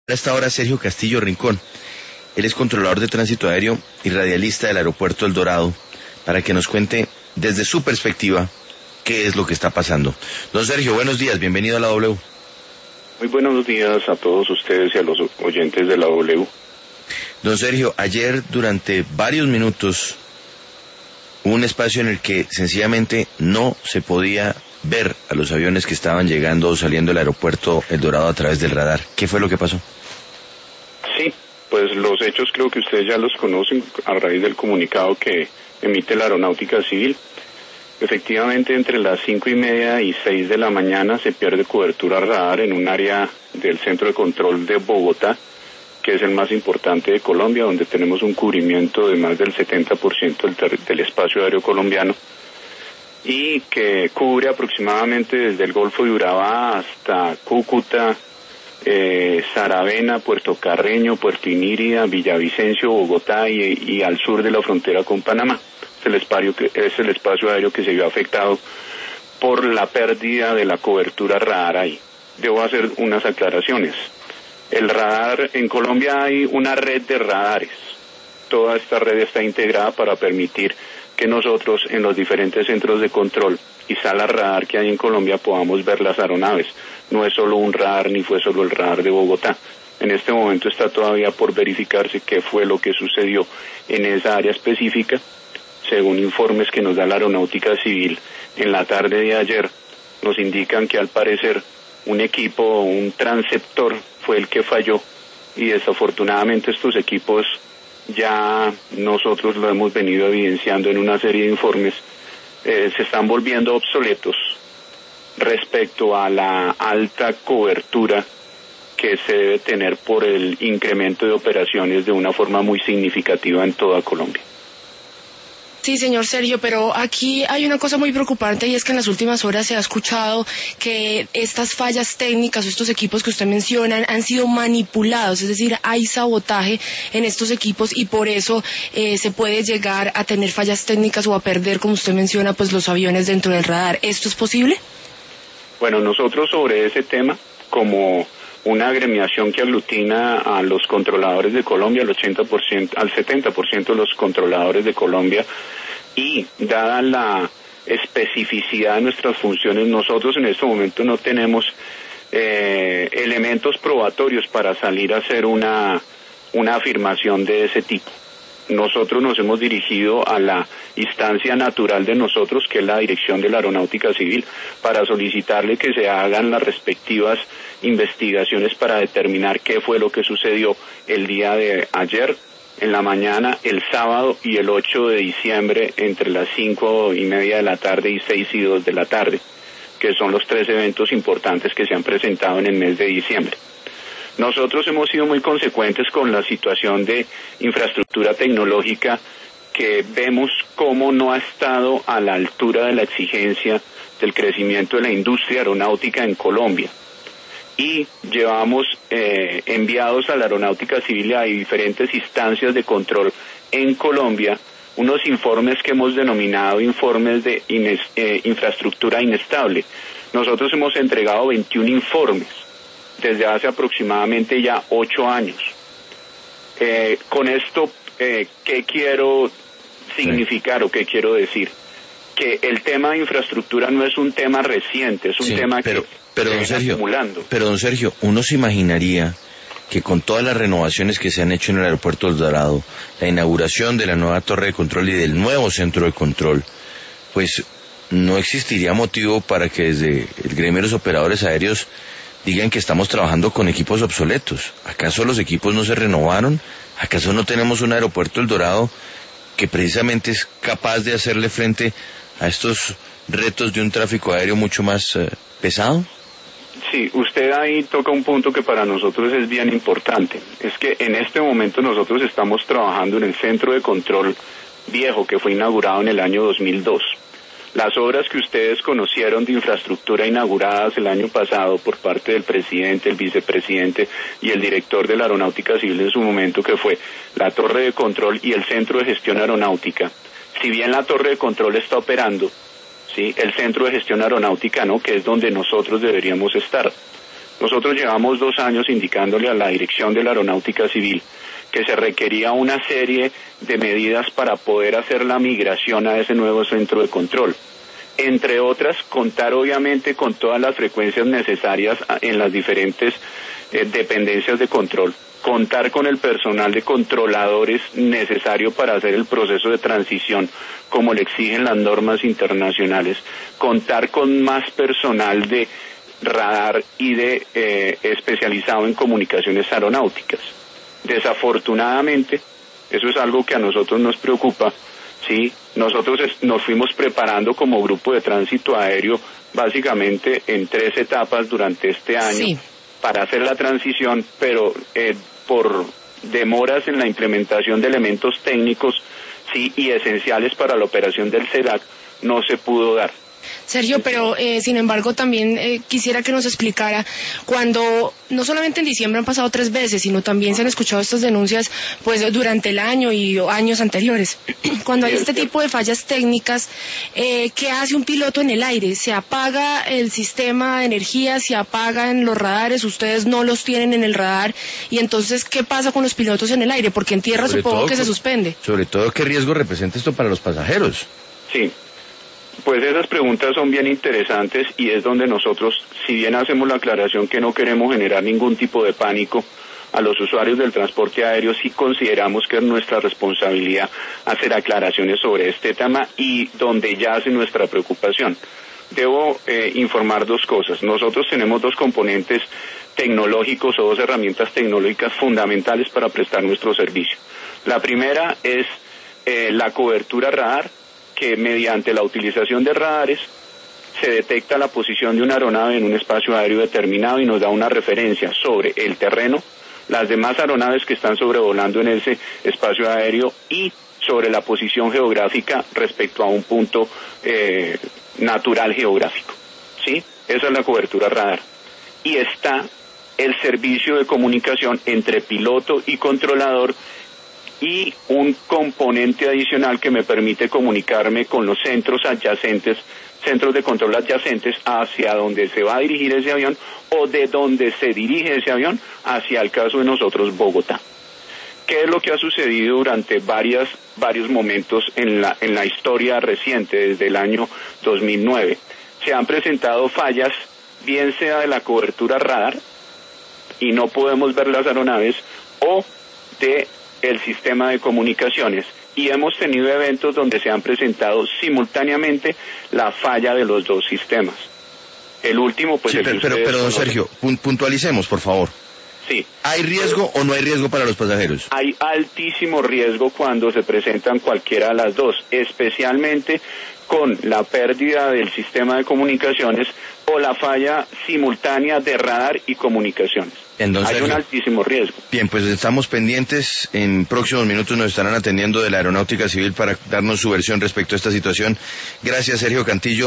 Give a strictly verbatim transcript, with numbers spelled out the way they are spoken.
A esta hora Sergio Castillo Rincón. Él es controlador de tránsito aéreo y radialista del aeropuerto El Dorado, para que nos cuente desde su perspectiva qué es lo que está pasando. Don Sergio, buenos días, bienvenido a la W. Muy buenos días a todos ustedes y a los oyentes de la W. Don Sergio, ayer durante varios minutos hubo un espacio en el que sencillamente no se podía ver a los aviones que estaban llegando o saliendo del aeropuerto El Dorado a través del radar. ¿Qué fue lo que pasó? Sí, pues los hechos creo que ustedes ya los conocen a raíz del comunicado que emite la Aeronáutica Civil. Efectivamente, entre las cinco y media y seis de la mañana se pierde cobertura radar en un área del centro de control de Bogotá, que es el más importante de Colombia, donde tenemos un cubrimiento de más del setenta por ciento del, ter- del espacio aéreo colombiano, y que cubre aproximadamente desde el Golfo de Urabá hasta Cúcuta, eh, Saravena, Puerto Carreño, Puerto Inírida, Villavicencio, Bogotá y, y al sur de la frontera con Panamá. Es el espacio que, es el espacio aéreo que se vio afectado por la pérdida de la cobertura radar ahí. Debo hacer unas aclaraciones. El radar, en Colombia hay una red de radares. Toda esta red está integrada para permitir que nosotros en los diferentes centros de control y salas radar que hay en Colombia podamos ver las aeronaves. No es solo un radar ni fue solo el radar de Bogotá. En este momento está todavía por verificarse qué fue lo que sucedió en esa área específica. Según informes que nos da la Aeronáutica Civil en la tarde de ayer, nos indican que al parecer un equipo, un transceptor fue el que falló, y desafortunadamente estos equipos ya nosotros lo hemos venido evidenciando en una serie de informes, eh, se están volviendo obsoletos respecto a la alta cobertura que se debe tener por el incremento de operaciones de una forma muy significativa en toda Colombia. Sí, señor Sergio, pero aquí hay una cosa muy preocupante, y es que en las últimas horas se ha escuchado que estas fallas técnicas o estos equipos que usted menciona han sido manipulados, es decir, hay sabotaje en estos equipos y por eso eh, se puede llegar a tener fallas técnicas o a perder, como usted menciona, pues los aviones dentro del radar. ¿Esto es posible? Bueno, nosotros sobre ese tema, como una agremiación que aglutina a los controladores de Colombia, al ochenta por ciento, al setenta por ciento de los controladores de Colombia, y dada la especificidad de nuestras funciones, nosotros en este momento no tenemos eh, elementos probatorios para salir a hacer una, una afirmación de ese tipo. Nosotros nos hemos dirigido a la instancia natural de nosotros, que es la Dirección de la Aeronáutica Civil, para solicitarle que se hagan las respectivas investigaciones para determinar qué fue lo que sucedió el día de ayer, en la mañana, el sábado y el ocho de diciembre, entre las cinco y media de la tarde y seis y dos de la tarde, que son los tres eventos importantes que se han presentado en el mes de diciembre. Nosotros hemos sido muy consecuentes con la situación de infraestructura tecnológica, que vemos cómo no ha estado a la altura de la exigencia del crecimiento de la industria aeronáutica en Colombia. Y llevamos eh, enviados a la Aeronáutica Civil a diferentes instancias de control en Colombia unos informes que hemos denominado informes de ines, eh, infraestructura inestable. Nosotros hemos entregado veintiún informes desde hace aproximadamente ya ocho años. Eh, con esto, eh, ¿qué quiero significar sí. o qué quiero decir? Que el tema de infraestructura no es un tema reciente, es un sí, tema pero, que pero, se don viene Sergio, acumulando. Pero, don Sergio, uno se imaginaría que con todas las renovaciones que se han hecho en el aeropuerto El Dorado, la inauguración de la nueva torre de control y del nuevo centro de control, pues no existiría motivo para que desde el gremio de los operadores aéreos digan que estamos trabajando con equipos obsoletos. ¿Acaso los equipos no se renovaron? ¿Acaso no tenemos un aeropuerto El Dorado que precisamente es capaz de hacerle frente a estos retos de un tráfico aéreo mucho más eh, pesado? Sí, usted ahí toca un punto que para nosotros es bien importante. Es que en este momento nosotros estamos trabajando en el centro de control viejo que fue inaugurado en el año dos mil dos. Las obras que ustedes conocieron de infraestructura inauguradas el año pasado por parte del presidente, el vicepresidente y el director de la Aeronáutica Civil en su momento, que fue la torre de control y el centro de gestión aeronáutica. Si bien la torre de control está operando, ¿sí?, el centro de gestión aeronáutica no, que es donde nosotros deberíamos estar. Nosotros llevamos dos años indicándole a la Dirección de la Aeronáutica Civil que se requería una serie de medidas para poder hacer la migración a ese nuevo centro de control. Entre otras, contar obviamente con todas las frecuencias necesarias en las diferentes eh, dependencias de control, contar con el personal de controladores necesario para hacer el proceso de transición como le exigen las normas internacionales, contar con más personal de radar y de eh, especializado en comunicaciones aeronáuticas. Desafortunadamente, eso es algo que a nosotros nos preocupa, ¿sí? Nosotros es, nos fuimos preparando como grupo de tránsito aéreo básicamente en tres etapas durante este año sí. para hacer la transición, pero eh, por demoras en la implementación de elementos técnicos sí y esenciales para la operación del SEDAC no se pudo dar. Sergio, pero eh, sin embargo también eh, quisiera que nos explicara cuando no solamente en diciembre han pasado tres veces, sino también se han escuchado estas denuncias pues durante el año y años anteriores. Cuando hay este tipo de fallas técnicas, eh, ¿qué hace un piloto en el aire? ¿Se apaga el sistema de energía? ¿Se apagan los radares? Ustedes no los tienen en el radar. Y entonces, ¿qué pasa con los pilotos en el aire? Porque en tierra sobre supongo todo, que se suspende. Sobre todo, ¿qué riesgo representa esto para los pasajeros? Sí. Pues esas preguntas son bien interesantes y es donde nosotros, si bien hacemos la aclaración que no queremos generar ningún tipo de pánico a los usuarios del transporte aéreo, sí consideramos que es nuestra responsabilidad hacer aclaraciones sobre este tema y donde yace nuestra preocupación. Debo eh, informar dos cosas. Nosotros tenemos dos componentes tecnológicos o dos herramientas tecnológicas fundamentales para prestar nuestro servicio. La primera es eh, la cobertura radar, que mediante la utilización de radares se detecta la posición de una aeronave en un espacio aéreo determinado y nos da una referencia sobre el terreno, las demás aeronaves que están sobrevolando en ese espacio aéreo y sobre la posición geográfica respecto a un punto eh, natural geográfico. ¿Sí? Esa es la cobertura radar. Y está el servicio de comunicación entre piloto y controlador y un componente adicional que me permite comunicarme con los centros adyacentes, centros de control adyacentes hacia donde se va a dirigir ese avión o de donde se dirige ese avión hacia el caso de nosotros Bogotá. ¿Qué es lo que ha sucedido durante varias, varios momentos en la, en la historia reciente, desde el año dos mil nueve? Se han presentado fallas, bien sea de la cobertura radar, y no podemos ver las aeronaves, o de el sistema de comunicaciones, y hemos tenido eventos donde se han presentado simultáneamente la falla de los dos sistemas. El último, pues... Sí, el pero, pero, pero don Sergio, puntualicemos, por favor. Sí. ¿Hay riesgo o no hay riesgo para los pasajeros? Hay altísimo riesgo cuando se presentan cualquiera de las dos, especialmente con la pérdida del sistema de comunicaciones o la falla simultánea de radar y comunicaciones. Entonces, hay un altísimo riesgo. Bien, pues estamos pendientes. En próximos minutos nos estarán atendiendo de la Aeronáutica Civil para darnos su versión respecto a esta situación. Gracias, Sergio Cantillo.